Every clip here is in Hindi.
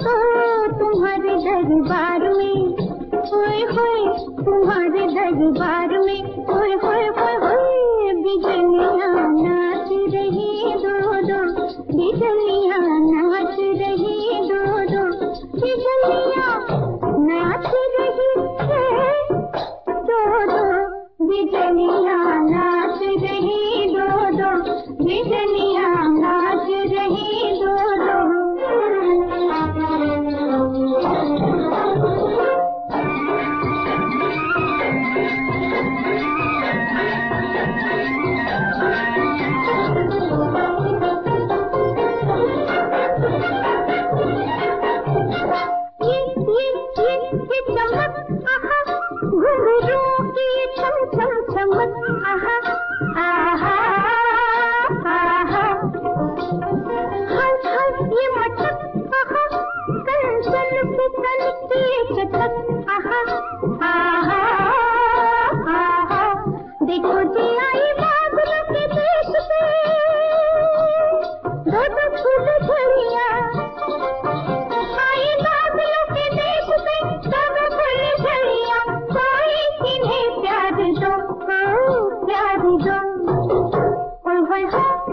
तो तुम्हारे दरबार में, होए होए तुम्हारे दरबार में, होए होए होए होए बिजलियां नाच रही दो दो, बिजलियां नाच रही दो दो, बिजलियां नाच रही है दो दो, बिजलियां नाच रही दो दो, बिजलियां नाच रही दो दो। ये चमक आहा, घुंघरू की छम छम चमक आहा आहा आहा, हर हर ये मटक आहा, कंचन फिसल की चटक आहा आहा आहा, देखो जी आई बादलों के देश से दो दो फूल झड़ियां, आई बादलों के देश से दो दो फूल झड़ियां, कोई इन्हें प्यार दो, प्यार दो। ओए होए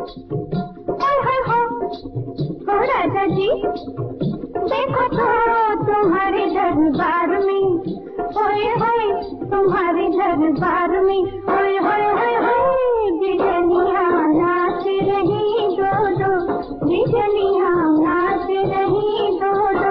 हो राजा जी, देखो तो तुम्हारे दरबार में, ओए होए तुम्हारे दरबार में, ओए होए होए होए बिजलियां नाच रही दो दो, बिजलियां नाच रही दो दो।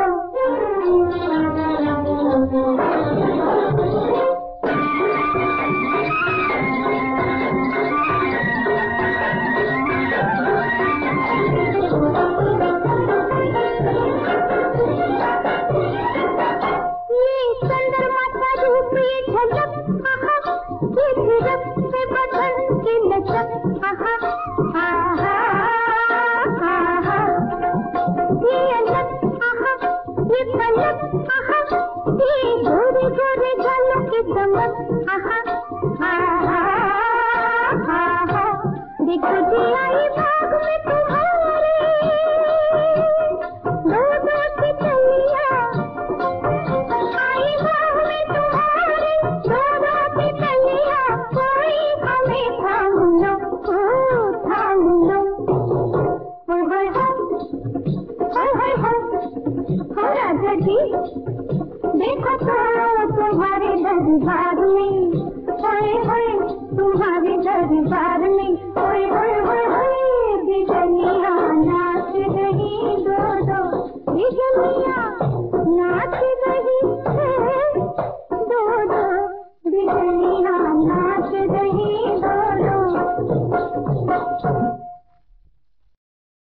देखो जी आई बाग में तुम्हारे दो दो तितलियां, आई बाग में तुम्हारे दो दो तितलियां, कोई हमें थाम लो, थाम लो। हो राजा जी, देखो तो तुम्हारे दरबार में, होए होए तुम्हारे दरबार